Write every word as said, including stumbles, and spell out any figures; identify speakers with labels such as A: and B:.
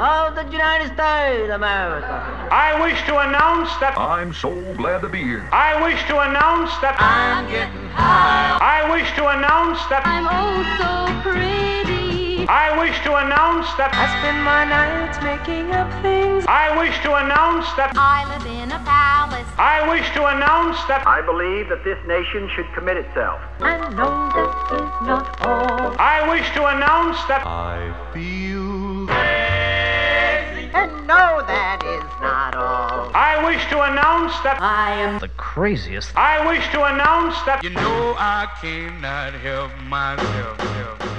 A: of the United States of America.
B: I wish to announce that
C: I'm so glad to be here.
B: I wish to announce that
A: I'm getting high.
B: I wish to announce that
D: I'm oh so pretty.
B: I wish to announce that
D: I spend my nights making up things.
B: I wish to announce that
D: I live in a palace.
B: I wish to announce that
E: I believe that this nation should commit itself.
D: And no, that is not all.
B: I wish to announce that
F: I feel
A: And no, that is not all.
B: I wish to announce that
A: I am the craziest.
B: I wish to announce that
F: You know I cannot help myself. Help.